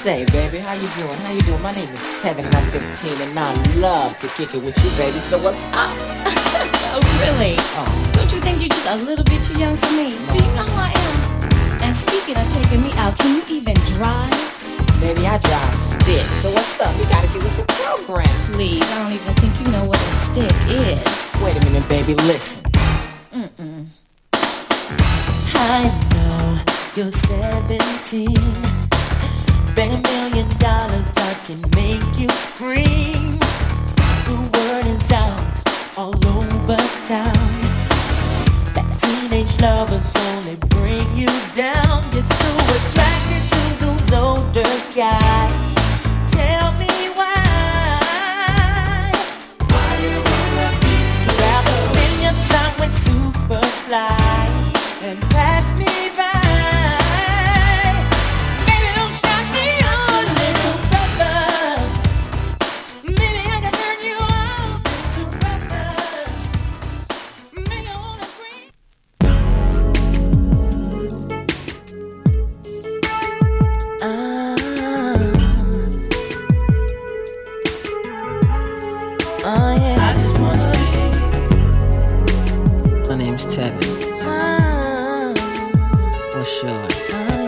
Say, baby, how you doing? How you doing? My name is Tevin and I'm 15 and I love to kick it with you, baby. So what's up? Oh, really? Don't you think you're just a little bit too young for me? Do you know who I am? And speaking of taking me out, can you even drive? Baby, I drive stick. So what's up? You gotta get with the program. Please, I don't even think you know what a stick is. Wait a minute, baby, listen. I know you're 17. Bet $1 million I can make you scream. The word is out all over town that teenage lovers only bring you down. You're so attracted to those older guys. Tell me why. Why you wanna be so rather spend your time with Superfly and pass me by. My name's Tevin. What's yours? Oh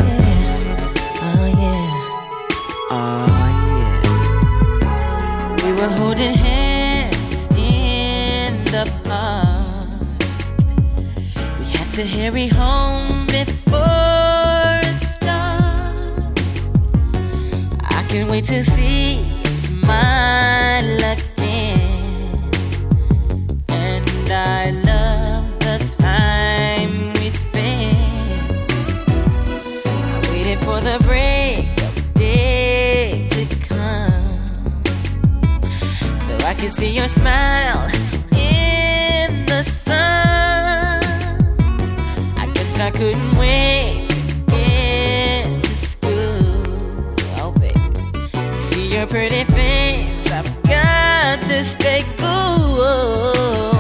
yeah. We were holding hands in the park. We had to hurry home before it's dark. I can't wait to see you smile again. And I love the time we spent. I waited for the break of day to come, so I could see your smile in the sun. I guess I couldn't wait to get to school. Oh baby, to see your pretty face, I've got to stay cool.